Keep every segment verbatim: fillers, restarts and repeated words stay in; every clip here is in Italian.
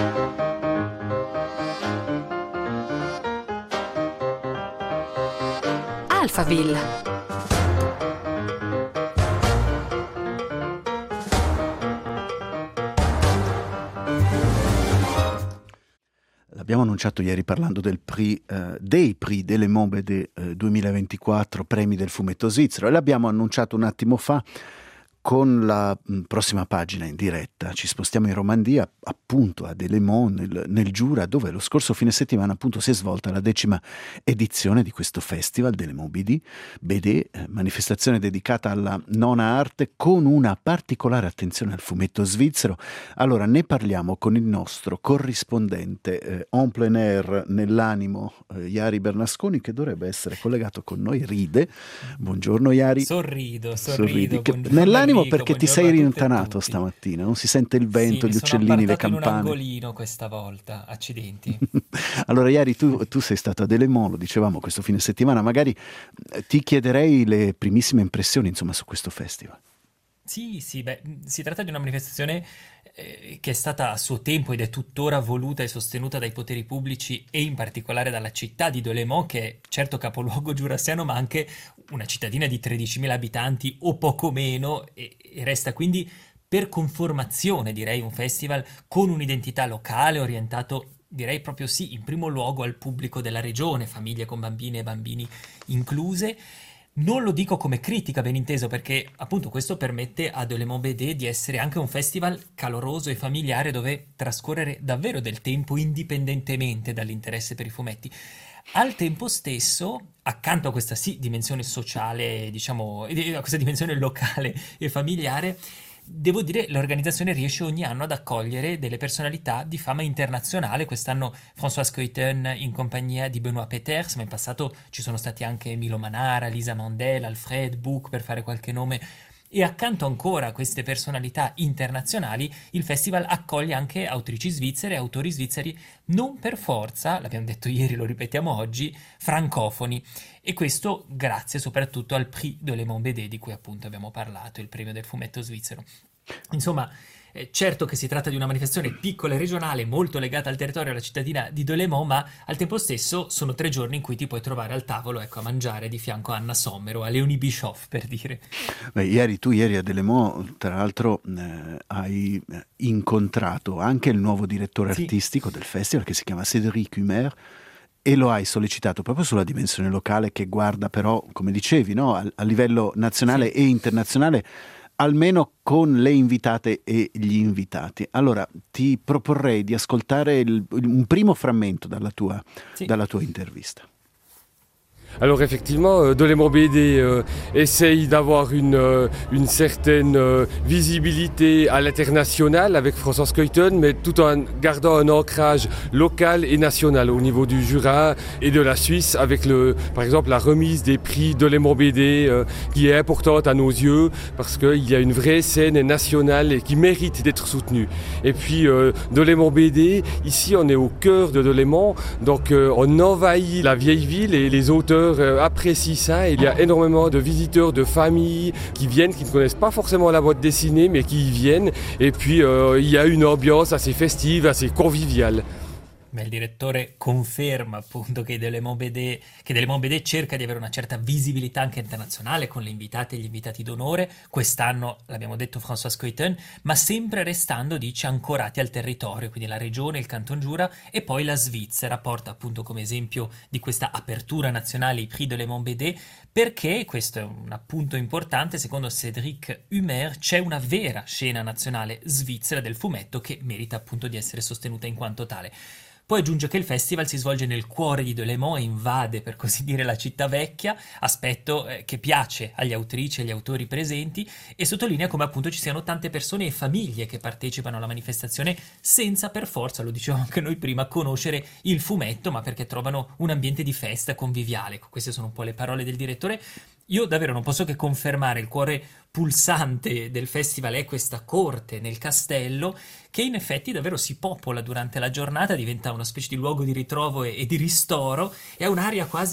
Alphaville. L'abbiamo annunciato ieri parlando del prix, eh, dei Prix de Le Monde B D eh, duemilaventiquattro, premi del fumetto svizzero, e l'abbiamo annunciato un attimo fa con la mh, prossima pagina in diretta. Ci spostiamo in Romandia, appunto a Delémont, nel, nel Giura, dove lo scorso fine settimana appunto si è svolta la decima edizione di questo festival Delémont B D, B D eh, manifestazione dedicata alla nona arte con una particolare attenzione al fumetto svizzero. Allora ne parliamo con il nostro corrispondente eh, en plein air nell'animo, eh, Jari Bernasconi, che dovrebbe essere collegato con noi. Ride. Buongiorno Jari. Sorrido, sorrido. Sorridi. Che, buongiorno, nell'animo amico, perché ti buongiorno sei a tutte e rintonato tutti. stamattina, non si sente il vento, Sì, gli mi sono uccellini, le appartato in un campane. angolino questa volta, accidenti. Allora ieri tu, tu sei stato a Delémont, lo dicevamo questo fine settimana, magari eh, ti chiederei le primissime impressioni insomma su questo festival. Sì, sì, beh, si tratta di una manifestazione eh, che è stata a suo tempo ed è tuttora voluta e sostenuta dai poteri pubblici e in particolare dalla città di Delémont, che è certo capoluogo giurassiano, ma anche una cittadina di tredicimila abitanti o poco meno, e, e resta quindi per conformazione, direi, un festival con un'identità locale orientato, direi proprio sì, in primo luogo al pubblico della regione, famiglie con bambine e bambini incluse. Non lo dico come critica, ben inteso, perché appunto questo permette a Delémont B D di essere anche un festival caloroso e familiare dove trascorrere davvero del tempo indipendentemente dall'interesse per i fumetti. Al tempo stesso, accanto a questa sì dimensione sociale, diciamo, e a questa dimensione locale e familiare, devo dire, l'organizzazione riesce ogni anno ad accogliere delle personalità di fama internazionale. Quest'anno François Coyten in compagnia di Benoît Peters, ma in passato ci sono stati anche Milo Manara, Lisa Mandel, Alfred Book, per fare qualche nome. E accanto ancora a queste personalità internazionali, il festival accoglie anche autrici svizzere e autori svizzeri non per forza, l'abbiamo detto ieri, lo ripetiamo oggi, francofoni. E questo grazie soprattutto al Prix de Le Monde B D di cui appunto abbiamo parlato, il premio del fumetto svizzero. Insomma, eh, certo che si tratta di una manifestazione piccola e regionale, molto legata al territorio, alla cittadina di Delémont, ma al tempo stesso sono tre giorni in cui ti puoi trovare al tavolo, ecco, a mangiare di fianco a Anna Sommer o a Leonie Bischoff, per dire. Beh, ieri tu ieri a Delémont tra l'altro eh, hai incontrato anche il nuovo direttore Sì. artistico del festival, che si chiama Cédric Humer, e lo hai sollecitato proprio sulla dimensione locale, che guarda però, come dicevi, no, a, a livello nazionale Sì. e internazionale, almeno con le invitate e gli invitati. Allora ti proporrei di ascoltare il, un primo frammento dalla tua, Sì. dalla tua intervista. Alors effectivement, euh, Delémont B D euh, essaye d'avoir une, euh, une certaine euh, visibilité à l'international avec François Coyten, mais tout en gardant un ancrage local et national au niveau du Jura et de la Suisse, avec le, par exemple la remise des prix Delémont B D euh, qui est importante à nos yeux parce qu'il y a une vraie scène nationale et qui mérite d'être soutenue. Et puis euh, Delémont B D, ici on est au cœur de Delémont, donc euh, on envahit la vieille ville et les auteurs apprécient ça. Il y a énormément de visiteurs, de familles qui viennent, qui ne connaissent pas forcément la bande dessinée, mais qui y viennent. Et puis euh, il y a une ambiance assez festive, assez conviviale. Beh, il direttore conferma appunto che Delémont B D, che Delémont B D cerca di avere una certa visibilità anche internazionale con le invitate e gli invitati d'onore. Quest'anno, l'abbiamo detto, François Coyten, ma sempre restando, dice, ancorati al territorio, quindi la regione, il Canton Giura e poi la Svizzera. Porta appunto come esempio di questa apertura nazionale i Prix Delémont B D, perché, questo è un appunto importante, secondo Cédric Humer c'è una vera scena nazionale svizzera del fumetto che merita appunto di essere sostenuta in quanto tale. Poi aggiunge che il festival si svolge nel cuore di Delémont e invade, per così dire, la città vecchia, aspetto eh, che piace agli autrici e agli autori presenti, e sottolinea come appunto ci siano tante persone e famiglie che partecipano alla manifestazione senza per forza, lo dicevamo anche noi prima, conoscere il fumetto, ma perché trovano un ambiente di festa conviviale. Queste sono un po' le parole del direttore. Io davvero non posso che confermare il cuore pulsante del festival è questa corte nel castello, che in effetti davvero si popola durante la giornata, diventa una specie di luogo di ritrovo e, e di ristoro, e ha un'aria quasi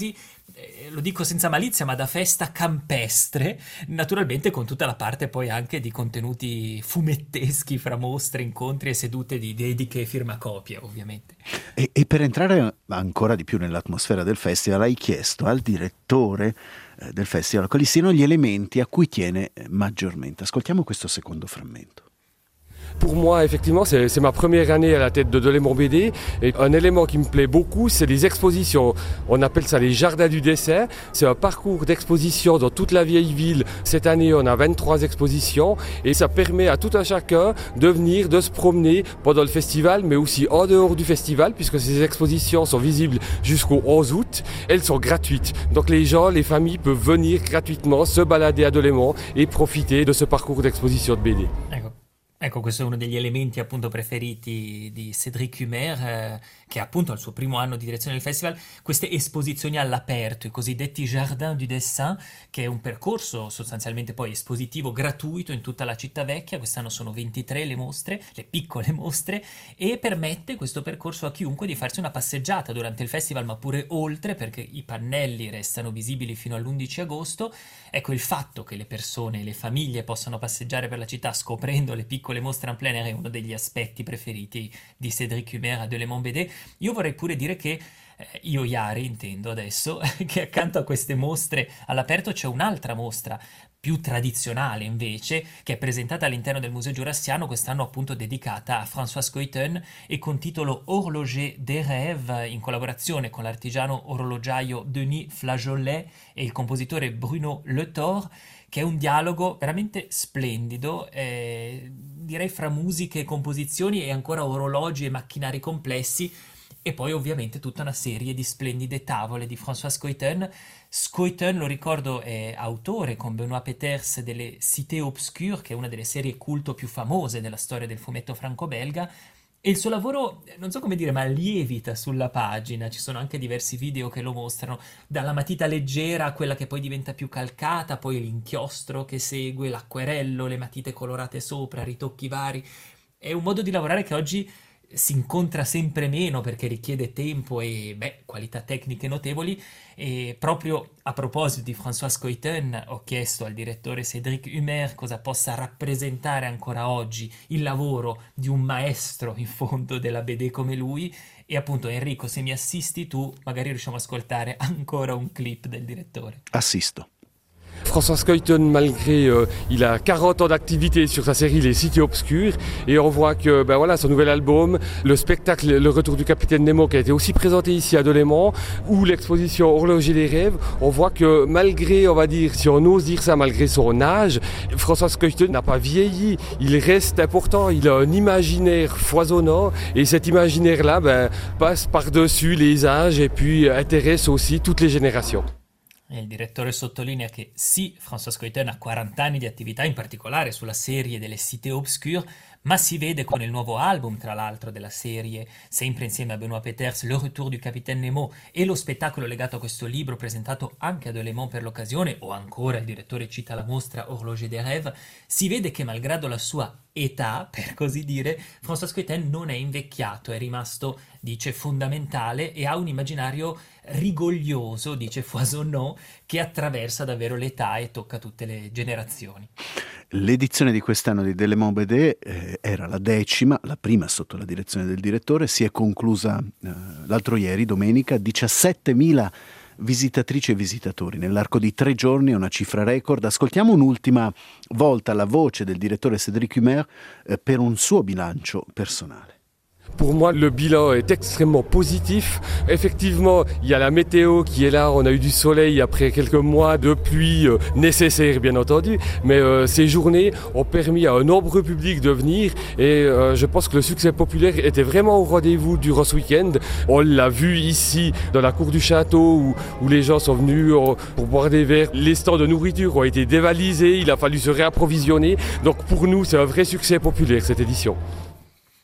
eh, lo dico senza malizia, ma da festa campestre, naturalmente con tutta la parte poi anche di contenuti fumetteschi fra mostre, incontri e sedute di dediche e firmacopie, ovviamente. E, e per entrare ancora di più nell'atmosfera del festival hai chiesto al direttore eh, del festival quali siano gli elementi a cui tiene eh, maggiormente. Ascoltiamo questo secondo frammento. Pour moi, effectivement, c'est, c'est ma première année à la tête de Delémont B D. Et un élément qui me plaît beaucoup, c'est les expositions. On appelle ça les jardins du dessin. C'est un parcours d'exposition dans toute la vieille ville. Cette année, on a vingt-trois expositions. Et ça permet à tout un chacun de venir, de se promener pendant le festival, mais aussi en dehors du festival, puisque ces expositions sont visibles jusqu'au onze août. Elles sont gratuites. Donc les gens, les familles peuvent venir gratuitement se balader à Delémont et profiter de ce parcours d'exposition de B D. Ecco. Ecco, questo è uno degli elementi appunto preferiti di Cédric Humer, eh, che appunto al suo primo anno di direzione del festival, queste esposizioni all'aperto, i cosiddetti Jardin du Dessin, che è un percorso sostanzialmente poi espositivo gratuito in tutta la città vecchia. Quest'anno sono ventitré le mostre, le piccole mostre, e permette questo percorso a chiunque di farsi una passeggiata durante il festival, ma pure oltre, perché i pannelli restano visibili fino all'undici agosto. Ecco, il fatto che le persone, le famiglie possano passeggiare per la città scoprendo le piccole le mostre in plein air è uno degli aspetti preferiti di Cédric Humer a Delémont B D. Io vorrei pure dire che eh, io Iari intendo adesso che accanto a queste mostre all'aperto c'è un'altra mostra più tradizionale invece, che è presentata all'interno del Museo Giurassiano, quest'anno appunto dedicata a François Scoyten e con titolo Horloger des Rêves, in collaborazione con l'artigiano orologiaio Denis Flageolet e il compositore Bruno Le Thor, che è un dialogo veramente splendido, eh, direi fra musiche e composizioni e ancora orologi e macchinari complessi, e poi ovviamente tutta una serie di splendide tavole di François Scoyten. Scoyten, lo ricordo, è autore con Benoît Peters delle Cité Obscure, che è una delle serie culto più famose della storia del fumetto franco-belga, e il suo lavoro, non so come dire, ma lievita sulla pagina. Ci sono anche diversi video che lo mostrano, dalla matita leggera a quella che poi diventa più calcata, poi l'inchiostro che segue, l'acquerello, le matite colorate sopra, ritocchi vari. È un modo di lavorare che oggi si incontra sempre meno perché richiede tempo e beh, qualità tecniche notevoli. E proprio a proposito di François Scoyten ho chiesto al direttore Cédric Humer cosa possa rappresentare ancora oggi il lavoro di un maestro in fondo della B D come lui, e appunto Enrico, se mi assisti tu magari riusciamo a ascoltare ancora un clip del direttore. Assisto. François Scoyten, malgré, euh, il a quarante ans d'activité sur sa série Les Cités Obscures, et on voit que ben voilà, son nouvel album, le spectacle Le Retour du Capitaine Nemo qui a été aussi présenté ici à Delémont, ou l'exposition Horloger des Rêves, on voit que malgré, on va dire, si on ose dire ça, malgré son âge, François Scoyten n'a pas vieilli, il reste important, il a un imaginaire foisonnant, et cet imaginaire-là ben, passe par-dessus les âges et puis intéresse aussi toutes les générations. Il direttore sottolinea che sì, François Scoyten ha quaranta anni di attività, in particolare sulla serie delle Cité Obscures, ma si vede con il nuovo album, tra l'altro, della serie, sempre insieme a Benoît Peters, Le Retour du Capitaine Nemo, e lo spettacolo legato a questo libro presentato anche a Delémont per l'occasione, o ancora il direttore cita la mostra Horloger des Rêves. Si vede che malgrado la sua età, per così dire, François Scoyten non è invecchiato, è rimasto, dice, fondamentale e ha un immaginario rigoglioso, dice Foisonnant, che attraversa davvero l'età e tocca tutte le generazioni. L'edizione di quest'anno di Delémont B D eh, era la decima, la prima sotto la direzione del direttore, si è conclusa eh, l'altro ieri, domenica, diciassettemila visitatrici e visitatori. Nell'arco di tre giorni è una cifra record. Ascoltiamo un'ultima volta la voce del direttore Cédric Humer eh, per un suo bilancio personale. Pour moi, le bilan est extrêmement positif. Effectivement, il y a la météo qui est là. On a eu du soleil après quelques mois de pluie euh, nécessaire, bien entendu. Mais euh, ces journées ont permis à un nombreux public de venir. Et euh, je pense que le succès populaire était vraiment au rendez-vous durant ce week-end. On l'a vu ici, dans la cour du château, où, où les gens sont venus euh, pour boire des verres. Les stands de nourriture ont été dévalisés. Il a fallu se réapprovisionner. Donc pour nous, c'est un vrai succès populaire, cette édition.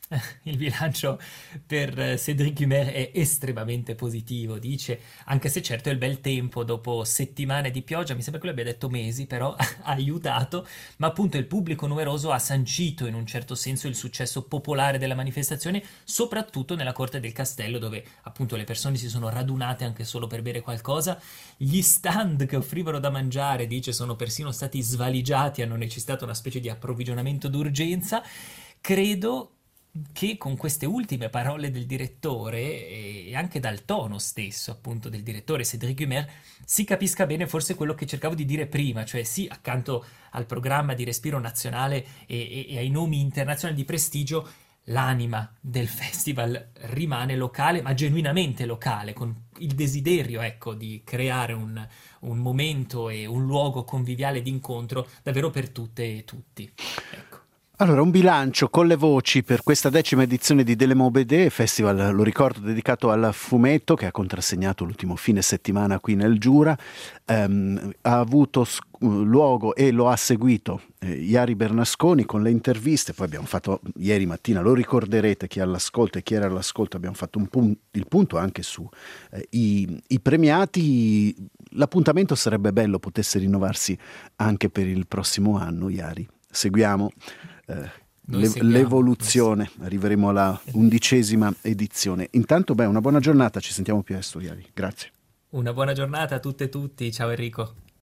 Il bilancio per Cédric Humer è estremamente positivo, dice, anche se certo il bel tempo dopo settimane di pioggia, mi sembra che lui abbia detto mesi, però ha aiutato, ma appunto il pubblico numeroso ha sancito in un certo senso il successo popolare della manifestazione, soprattutto nella corte del castello, dove appunto le persone si sono radunate anche solo per bere qualcosa. Gli stand che offrivano da mangiare, dice, sono persino stati svaligiati, hanno necessitato una specie di approvvigionamento d'urgenza. Credo che con queste ultime parole del direttore e anche dal tono stesso appunto del direttore Cédric Humer si capisca bene forse quello che cercavo di dire prima, cioè sì, accanto al programma di respiro nazionale e, e, e ai nomi internazionali di prestigio, l'anima del festival rimane locale, ma genuinamente locale, con il desiderio, ecco, di creare un, un momento e un luogo conviviale di incontro davvero per tutte e tutti. Ecco. Allora, un bilancio con le voci per questa decima edizione di Delémont B D, festival, lo ricordo, dedicato al fumetto, che ha contrassegnato l'ultimo fine settimana qui nel Giura. Um, ha avuto sc- luogo e lo ha seguito eh, Jari Bernasconi con le interviste. Poi abbiamo fatto ieri mattina, lo ricorderete chi è all'ascolto e chi era all'ascolto, abbiamo fatto un pun- il punto anche su eh, i, i premiati. L'appuntamento sarebbe bello potesse rinnovarsi anche per il prossimo anno, Jari. Seguiamo Eh, le, l'evoluzione, arriveremo alla undicesima edizione. Intanto, beh, una buona giornata, ci sentiamo presto, Iari. Grazie. Una buona giornata a tutte e tutti, ciao Enrico.